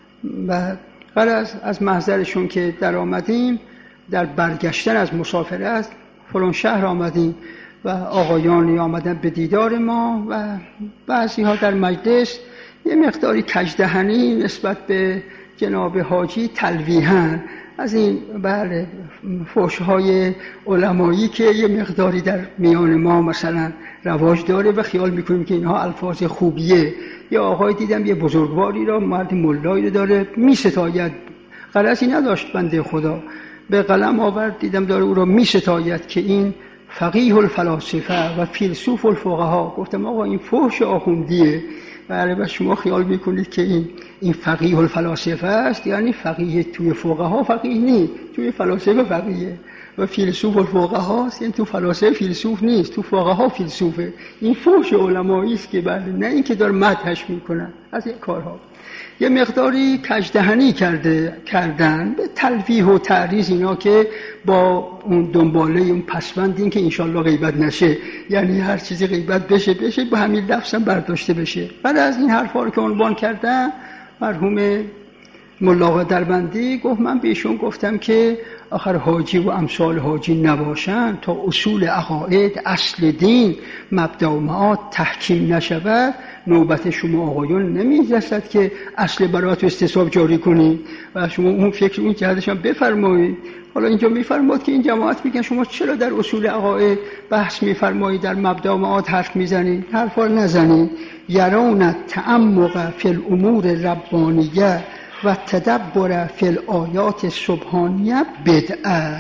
و غرض از محضرشون که در آمدیم، در برگشتن از مسافرت فلان شهر آمدیم و آقایانی آمدن به دیدار ما و بعضی ها در مجلس یه مقداری کجدهنی نسبت به جناب حاجی تلویحاً از این بله فحش‌های علمایی که یه مقداری در میان ما مثلا رواج داره و خیال میکنیم که اینها الفاظ خوبیه. یا آقای دیدم یه بزرگواری را، مرد ملایی رو داره میستاید، غرضی نداشت بنده خدا، به قلم آورد دیدم داره او را میستاید که این فقیه الفلاسفه و فیلسوف الفقها. گفتم آقا این فحش آخوندیه. بله و شما خیال میکنید که این این فقیه الفلاسفه است، یعنی فقیه توی فقها فقیه نیست، توی فلاسفه فقیه. و فیلسوف الفقها است، یعنی تو فلاسفه فیلسوف نیست، تو فقها فیلسوفه. این فحش علمایی است که بله، نه این که داره مدحش میکنن از این کارها. یه مقداری کجدهنی کرده کردن به تلویح و تعریض اینا که با اون دنباله اون پسوند این که انشالله غیبت نشه، یعنی هر چیزی غیبت بشه بشه با همین لفظم برداشته بشه. بعد از این حرفا رو که عنوان کردن، مرحوم ملا دربندی گفت من بهشون گفتم که آخر حاجی و امثال حاجی نباشن تا اصول عقاید، اصل دین، مبدأ و معاد تحکیم نشود، نوبت شما آقایون نمیرسد که اصل برات استصواب جاری کنید و شما اون فکر اون جهتش هم بفرمایید. حالا اینجا میفرماد که این جماعت میگن شما چرا در اصول عقاید بحث میفرمایید، در مبدأ و معاد حرف میزنید؟ حرفا نزنید. یرون تعمق فی الامور ربانیه و تدبر فی الآیات سبحانیه بدعه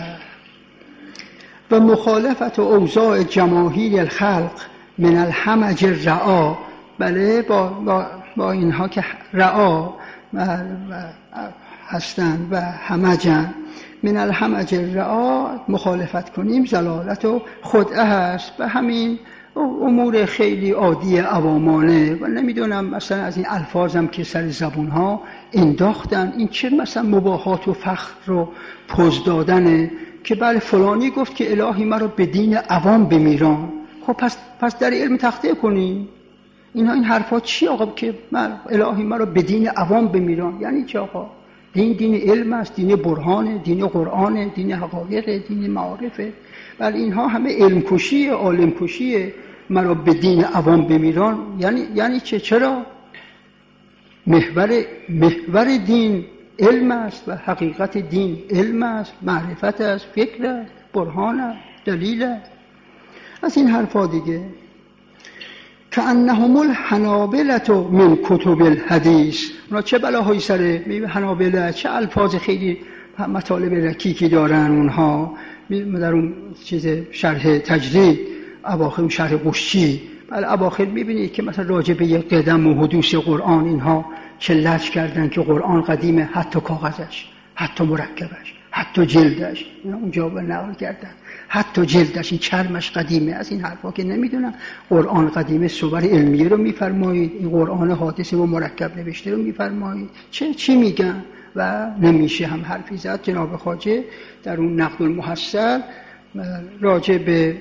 و مخالفت اوضاع جماهیر الخلق من الهمج الرعا. بله با, با, با اینها که رعا هستند و همجن، من الهمج الرعا مخالفت کنیم ضلالت و خدعه هست و همین امور خیلی عادی عوامانه و نمیدونم مثلا از این الفاظم که سر زبونها انداختن، این چه مثلا مباهات و فخر رو پوز دادنه که بله فلانی گفت که الهی مرا به دین عوام بمیران. خب پس پس در علم تخته کنی. اینها این حرفا چی آقا که من الهی مرا به دین عوام بمیران؟ یعنی چی آقا؟ دین دین علم است، دین برهانه، دین قرآنه، دین حقایق، دین معارفه. بله اینها همه علم کشیه، عالم کشیه. مرا به دین عوام بمیران یعنی یعنی چه؟ چرا؟ محور محور دین علم است و حقیقت دین علم است، معرفت است، فکر است، برهان است، دلیل است. از این حرفا دیگه که انهم الحنابلة من کتب الحدیث. اونا چه بلاهایی سره حنابله، چه الفاظ خیلی مطالب رکیکی دارن اونها. در اون چیز شرح تجرید اواخر اون شرح قشچی، بله اواخر میبینید که مثلا راجع به یک قدم و حدوث قرآن اینها چه لج کردن که قرآن قدیمه، حتی کاغذش، حتی مرکبش، حتی جلدش، اینا اونجا به نقل کردن، حتی جلدش، این چرمش قدیمه. از این حرفا که نمیدونم قرآن قدیمه صور علمیه رو میفرمایید، این قرآن حادثه و مرکب نوشته رو میفرمایید، چه چی میگن؟ و نمیشه هم حرفی زد. جناب خواجه در اون نقد المحصل راجع به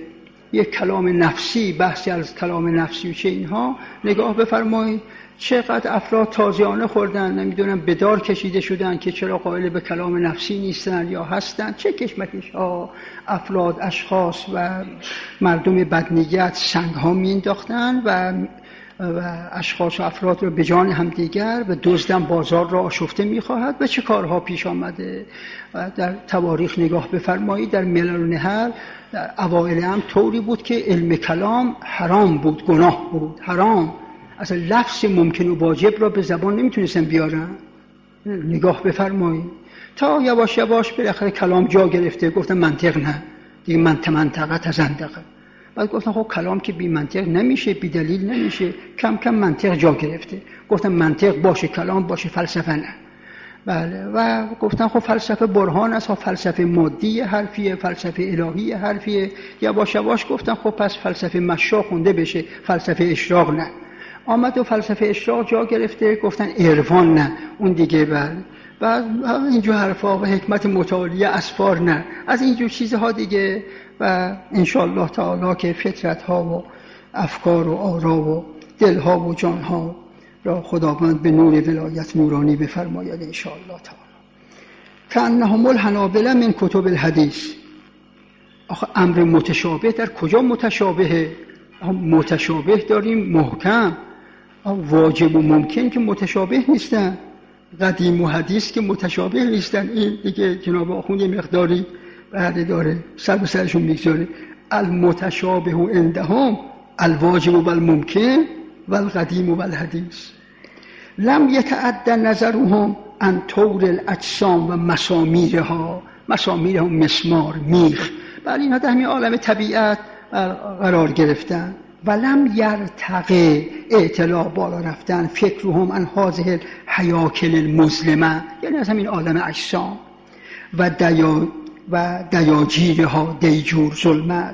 یک کلام نفسی، بحثی از کلام نفسی و چه اینها نگاه بفرمایید. چقدر افراد تازیانه خوردن، نمیدونم بدار کشیده شدن که چرا قائل به کلام نفسی نیستن یا هستن. چه کشمکش ها افراد، اشخاص و مردم بدنیت سنگ ها مینداختن و و اشخاص و افراد رو به جان همدیگر و دزدن بازار را آشفته میخواهد و چه کارها پیش آمده. و در تواریخ نگاه بفرمایید، در ملل و نهر در اوایل هم طوری بود که علم کلام حرام بود، گناه بود، حرام. اصلا لفظ ممکن و واجب را به زبان نمیتونستن بیارن. نگاه بفرمایید تا یواش یواش بالاخره کلام جا گرفته، گفتن منطق نه دیگه، منطق منطقه تزندقه. بعد گفتن خب کلام که بی منطق نمیشه، بی دلیل نمیشه، کم کم منطق جا گرفته. گفتن منطق باشه، کلام باشه، فلسفه نه. بله. و گفتن خب فلسفه برهان است، فلسفه مادی حرفیه، فلسفه الهی حرفیه. یواش یواش گفتن خب پس فلسفه مشا خونده بشه، فلسفه اشراق نه. آمد و فلسفه اشراق جا گرفته، گفتن عرفان نه، اون دیگه. بله. و اینجور حرفا و حکمت متعالیه اسفار نه، از اینجور چیزها دیگه. و انشاءالله تعالی که فطرت ها و افکار و آرا و دل ها و جان ها را خداوند به نور ولایت نورانی بفرماید انشاءالله تعالی. کأنهم الحنابلة من کتب الحدیث. آخه امر متشابه در کجا متشابهه؟ متشابه داریم محکم، واجب و ممکن که متشابه نیستن، قدیم و حدیث که متشابه نیستن. این دیگه جناب آخوند یه مقداری بعد داره سر به سرشون میگذاره. المتشابه عندهم الواجب و الممکن و القدیم و الحدیث. لم یتعد نظرهم عن طور الاجسام و مسامیرها. مسامیرها مسمار، میخ. بله اینها در همین عالم طبیعت قرار گرفتن. ولم یرتقی اطلاع بالا رفتن فکرهم عن هذه الحیاکل المظلمه، یعنی از همین عالم اجسام و دیا و دیاجیرها دیجور ظلمت.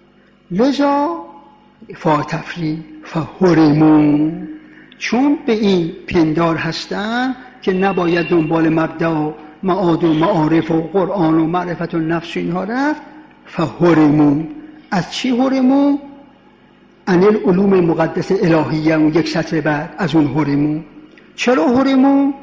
لذا فاتفری فهرمون، چون به این پندار هستن که نباید دنبال مبدا و معاد و معارف و قرآن و معرفت و نفس اینها رفت. فهرمون، از چی هرمون؟ عن العلوم المقدس الهیه. اون یک سطر بعد از اون هرمون. چرا هرمون؟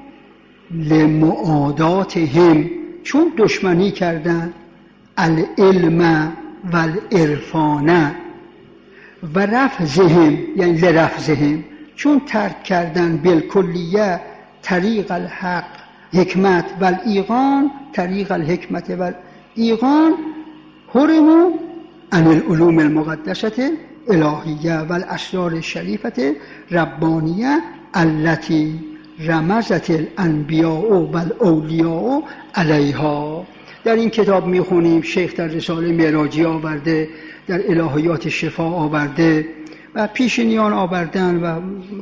لمعاداتهم، چون دشمنی کردن العلم و العرفان و رفضهم، یعنی لرفضهم، چون ترک کردن بالکلیه طریق الحق حکمت و الایقان، طریق الحکمت و الایقان. هرمو عن العلوم المقدسه الهیه و الاسرار الشریفه ربانیه التي رمزت الانبیاء و الاولیاء علیها. در این کتاب میخونیم شیخ در رساله معراجی آورده، در الهیات شفا آورده و پیشینیان آوردن و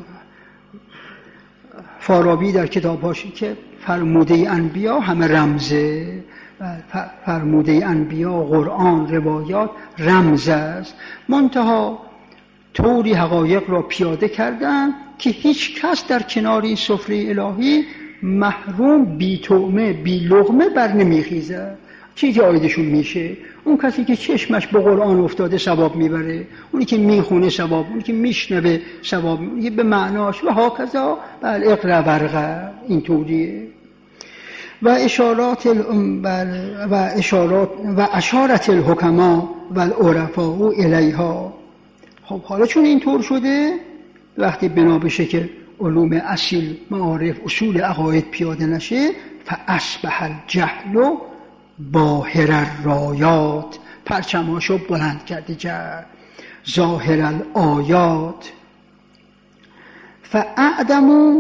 فارابی در کتابهاش که فرموده انبیا همه رمزه، فرموده انبیا قرآن روایات رمز است. منتها طوری حقایق را پیاده کردن که هیچ کس در کنار این سفره الهی محروم، بی طعمه بی لقمه بر نمیخیزه. چیزی آیدشون میشه؟ اون کسی که چشمش به قرآن افتاده ثواب میبره، اونی که میخونه ثواب، اونی که میشنوه ثواب، اونی به معناش و هاکذا. بل اقرا ورقه این طوریه. و اشارات و اشارات و اشارت الحکما و العرفاء الیها. خب حالا چون اینطور شده، وقتی بنا بشه که علوم اصیل، معارف، اصول عقاید پیاده نشه، فاصبح الجهل باهر الرایات، پرچماشو بلند کرده جهل، ظاهر الآیات. فاعدموا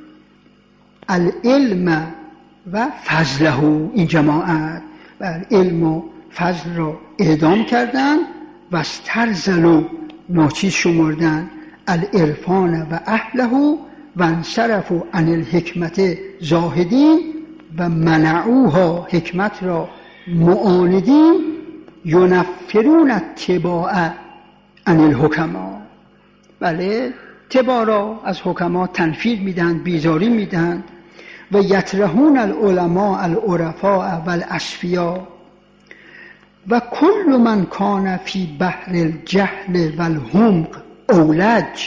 العلم و فضله، این جماعت بر علم و فضل را اعدام کردن و استرزلوا، ناچیز شمردن، العرفان و اهله و انصرفوا عن الحکمت زاهدین و منعوها، حکمت را معاندین، ینفرون اتباع عن الحکما. بله، اتباع را از حکما تنفیر میدن، بیزاری میدن. و یطرحون العلماء العرفاء و الاسفیا و کل من کان فی بحر الجهل و الحمق اولج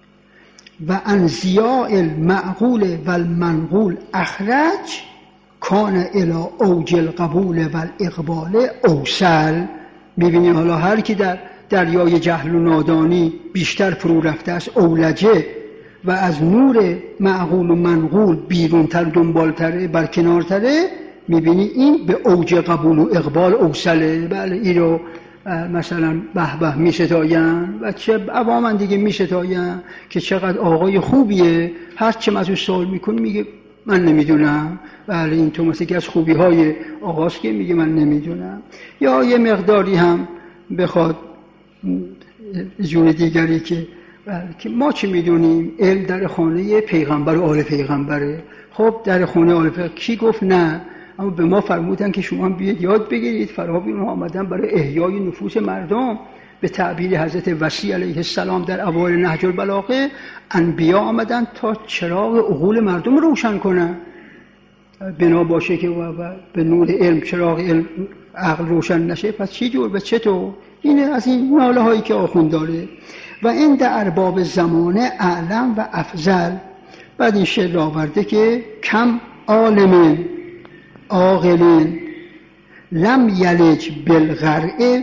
و عن ضیاء المعقول و المنقول اخرج کان الی اوج القبول و الاقبال اوصل. میبینی حالا هر کی در دریای جهل و نادانی بیشتر فرو رفته است اولجه و از نور معقول و منقول بیرونتر دنبالتره برکنارتره، میبینی این به اوج قبول و اقبال اوصله. بله این رو مثلا به به میشتاین و چه عوامن دیگه میشتاین که چقدر آقای خوبیه، هر چه از او سوال میکنی میگه من نمیدونم. بله این تو مثل که از خوبی های آقاست که میگه من نمیدونم. یا یه مقداری هم بخواد جور دیگری که که ما چه میدونیم، علم در خانه پیغمبر و آل پیغمبره. خب در خانه آل پیغمبر کی گفت نه؟ اما به ما فرمودن که شما بیاید یاد بگیرید. فراوی آمدن برای احیای نفوس مردم. به تعبیر حضرت وصی علیه السلام در اوایل نهج البلاغه، انبیا آمدن تا چراغ عقول مردم روشن کنن. بنا باشه که به نور علم چراغ علم عقل روشن نشه، پس چی جور به چطور؟ اینه از این ناله هایی که آخوند داره. و این در ارباب زمانه اعلم و افضل. بعد این شعر را آورده که کم عالم عاقل لم یلج بالغرع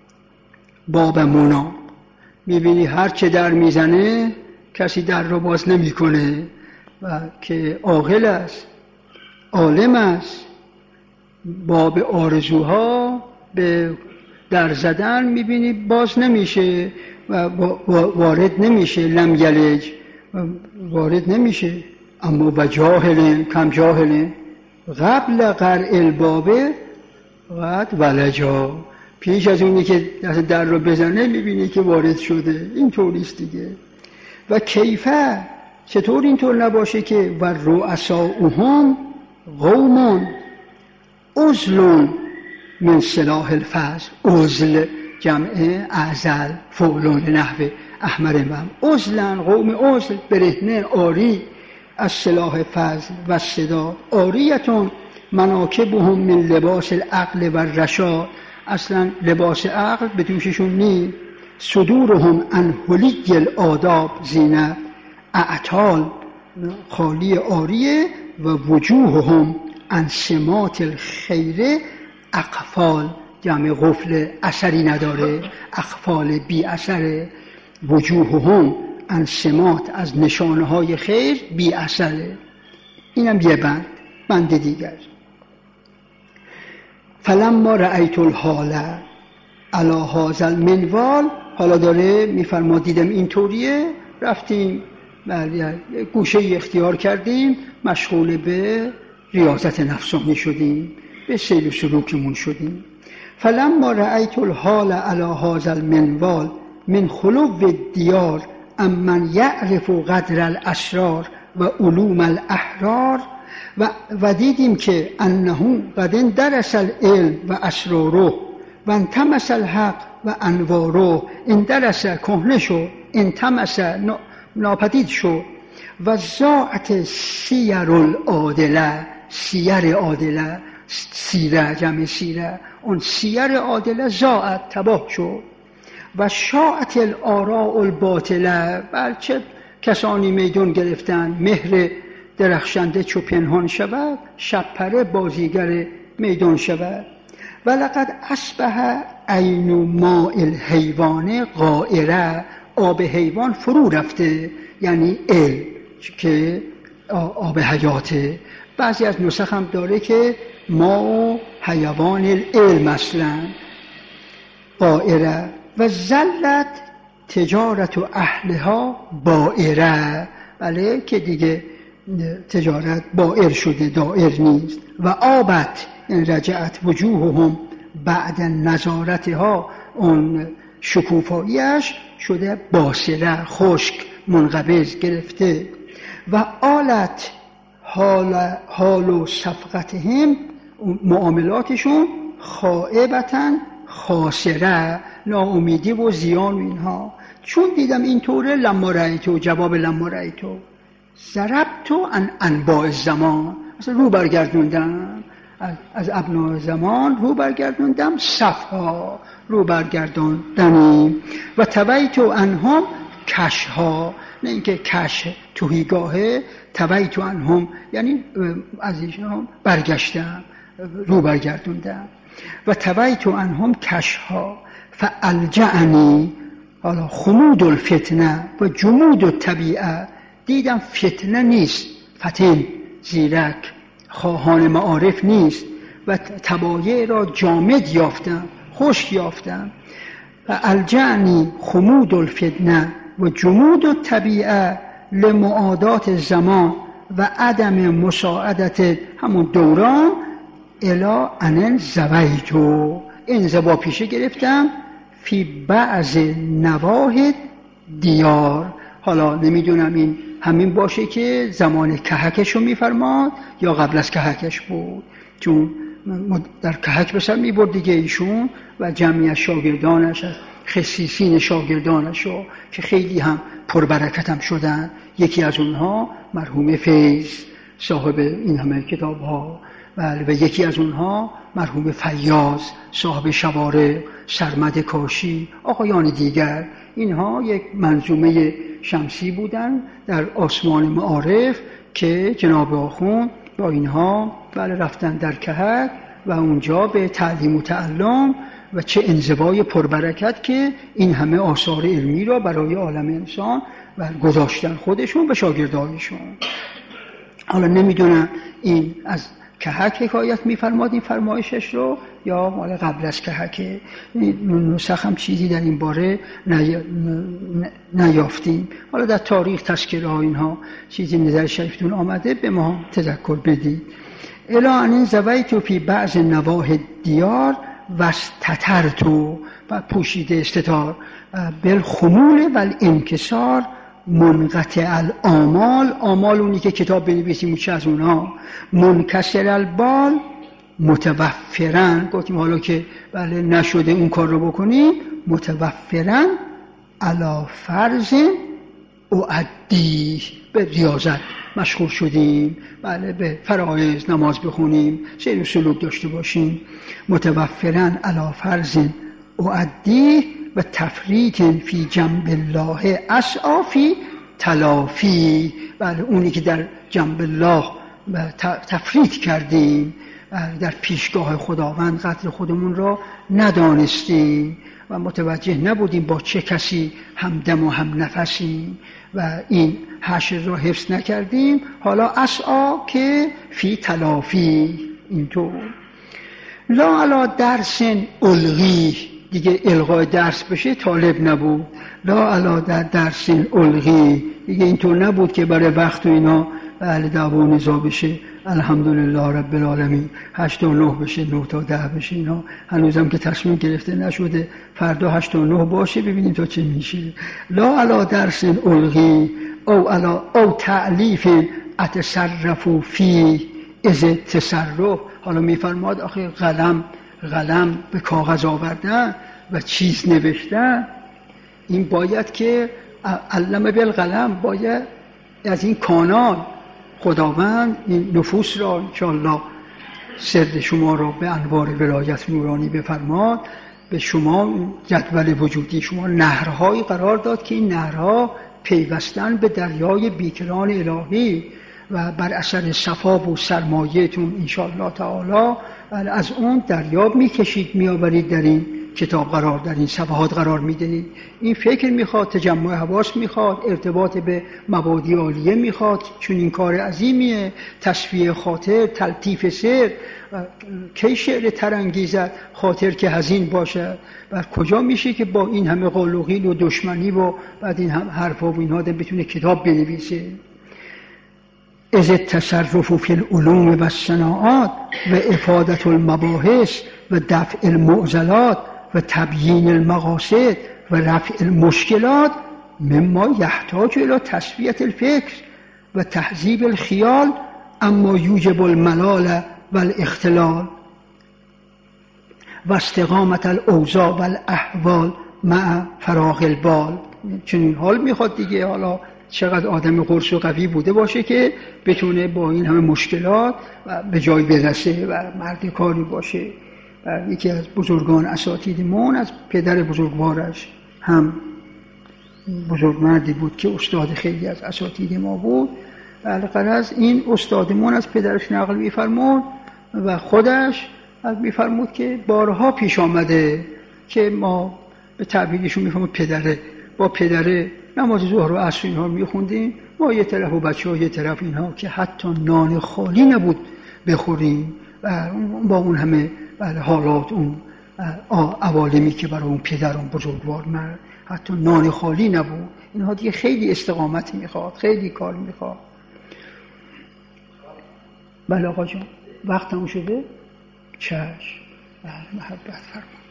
باب منا. میبینی هر چه در میزنه کسی در رو باز نمیکنه و که عاقل است، عالم است، باب آرزوها به در زدن میبینی باز نمیشه و وارد نمیشه. لم یلج وارد نمیشه. اما و جاهل کم جاهل قبل قرع الباب قد ولجا. پیش از اونی که در رو بزنه میبینی که وارد شده. این طوریست دیگه. و کیفه چطور اینطور نباشه که و رؤساؤهم قوم عزل من سلاح الفضل. عزل جمع اعزل فعلان نحو احمر مم. عزلن قوم عزل برهنه آری از سلاح فضل و صدا. آریتون مناکبهم من لباس العقل و الرشاد. اصلا لباس عقل به دوششون نی. صدورهم عن حلی الآداب زینت اعتال خالی آریه و وجوههم عن سمات الخیر اقفال جمع غفل اثری نداره، اقفال بی اثره. وجوههم عن سمات از نشانه های خیر بی اثره. اینم یه بند. بند دیگر فلما رأیت الحال علی هذا المنوال. حالا داره میفرما دیدم اینطوریه، رفتیم گوشه اختیار کردیم، مشغول به ریاضت نفسانی شدیم، به سیر و سلوکمون شدیم. فلما رأیت الحال علی هذا المنوال من خلو الدیار امن یعرف قدر الاسرار و علوم الاحرار. و, و دیدیم که انه قد اندرس العلم و اسراره و انتمس الحق و انواره. اندرس کهنه شو، انتمس ناپدید شو. و زاعت سیر العادله. سیر عادله سیره جمع سیره. اون سیر عادله زاعت تباه شو. و شاعت الاراء الباطله. بلچه کسانی میدون گرفتن. مهر درخشنده چو پنهان شود، شبپره بازیگر میدان شود. و لقد اصبح عین ماء الحیوان غائره. آب حیوان فرو رفته، یعنی علم که آب حیاته. بعضی از نسخ هم داره که ما حیوان العلم اصلا غائره. و زلت تجارت و اهلها بائره. بله که دیگه تجارت بائر شده، دائر نیست. و آبت این رجعت وجوههم بعد نظارتها. اون شکوفاییش شده باسره، خشک، منقبض، گرفته. و آلت حال, حال و صفقتهم معاملاتشون خائبتن خاسره، ناامیدی و زیان و اینها. چون دیدم اینطوره لما رأیتو، جواب لما رأیتو ضربتو عن انباء الزمان. اصلا رو برگردوندم از ابناء زمان رو برگردوندم صفها رو برگردوندنی و تبیت عنهم کشها، نه اینکه کش توهیگاهه، تبیت عنهم یعنی از ایشان برگشتم رو برگردوندم و تبیت عنهم کشها فالجعنی. حالا خمود الفتنه و جمود الطبیعه، دیدم فتنه نیست، فتن زیرک خواهان معارف نیست و طبایع را جامد یافتم، خشک یافتم. و الجعنی خمود الفتنه و جمود الطبیعه لمعادات زمان و عدم مساعدت همون دوران الا ان زویتو، انزوا پیشه گرفتم فی بعض نواحی دیار. حالا نمیدونم این همین باشه که زمان کهکش رو میفرماد یا قبل از کهکش بود، چون در کهک بسر میبرد دیگه ایشون و جمعی از شاگردانش، از خصیصین شاگردانش رو که خیلی هم پربرکت هم شدن. یکی از اونها مرحوم فیض صاحب این همه کتاب ها، و یکی از اونها مرحوم فیاض صاحب شواره، سرمد کاشی، آقایان دیگر. اینها یک منظومه شمسی بودن در آسمان معارف که جناب آخوند با اینها بله رفتن در کهک و اونجا به تعلیم و تعلم و چه انزوای پربرکت که این همه آثار علمی را برای عالم انسان و گذاشتن خودشون و شاگردایشون. حالا نمیدونم این از کهک حکایت میفرماد این فرمایشش رو یا مال قبل از کهک. نسخ هم چیزی در این باره نیافتیم. حالا در تاریخ تذکره ها اینها چیزی نظر شریفتون آمده به ما تذکر بدید. الا ان زویت فی بعض نواحی دیار واستترتو، و پوشیده استتار بالخمول والانکسار منقطع الآمال. آمال اونی که کتاب بنویسیم چه از اونها، منکسر البال متوفرن. گفتیم حالا که بله نشده اون کار رو بکنیم، متوفرن علی فرض اعدی، به ریاضت مشغول شدیم، بله به فرایض نماز بخونیم، سیر و سلوک داشته باشیم. متوفرن علی فرض اعدی و تفریط فی جنب الله اسعی فی تلافی. بله اونی که در جنب الله تفریط کردیم، در پیشگاه خداوند قدر خودمون را ندانستیم و متوجه نبودیم با چه کسی همدم و هم نفسیم و این حشر را حفظ نکردیم. حالا اسعی که فی تلافی. اینطور لا علی درس الغی، دیگه الغای درس بشه طالب نبود. لا علا در درس الغی، دیگه اینطور نبود که برای وقت و اینا اهل دعوا و نزاع بشه. الحمدلله رب العالمین هشت و نه بشه، نه تا ده بشه. اینا هنوزم که تصمیم گرفته نشده، فردا هشت و نه باشه ببینیم تا چه میشه. لا علا درس الغی او علا او تعلیف اتصرف فی از تصرف. حالا میفرماد آخه قلم قلم به کاغذ آوردن و چیز نوشتن، این باید که علم بالقلم، باید از این کانال خداوند این نفوس را انشاءالله سر شما را به انوار ولایت نورانی بفرماد. به شما جدول وجودی شما نهرهایی قرار داد که این نهرها پیوستن به دریای بیکران الهی و بر اثر صفا و سرمایه‌تون انشاءالله تعالی از اون دریاب میکشید، میآورید در این کتاب قرار، در این صفحات قرار میدهید. این فکر میخواد، تجمع حواس میخواد، ارتباط به مبادی عالیه میخواد، چون این کار عظیمیه. تصفیه خاطر، تلطیف سر. کی شعر ترانگیزد خاطر که حزین باشد؟ و کجا میشه که با این همه قال و قیل و دشمنی و بعد این هم حرفا و اینها بتونه کتاب بنویسه؟ از التصرف فی العلوم و الصناعات و افادت المباحث و دفع المعضلات و تبیین المقاصد و رفع المشکلات مما یحتاج الى تصفیه الفکر و تهذیب الخیال اما یوجب الملال و الاختلال و استقامت الاوضاع و الاحوال مع فراغ البال. چنین حال میخواد دیگه. حالا چقدر آدم قرص و قوی بوده باشه که بتونه با این همه مشکلات و به جای برسه و مرد کاری باشه. و یکی از بزرگان اساتیدمون از پدر بزرگوارش هم بزرگ مردی بود که استاد خیلی از اساتید ما بود. الغرض این استادمون از پدرش نقل می‌فرمود و خودش می‌فرمود که بارها پیش آمده که ما به تعبیرشون می‌فهمیم پدره با پدره نماز ظهر و عصر اینها می‌خوندیم، ما یه طرف و بچه‌ها یه طرف اینها که حتی نان خالی نبود بخوریم و با اون همه حالات اون عوالمی که برای اون پدر اون بزرگوار مرد حتی نان خالی نبود. اینها دیگه خیلی استقامت میخواد، خیلی کار میخواد. بله آقا جان وقت تموم شده؟ چشم. محبت فرمایید.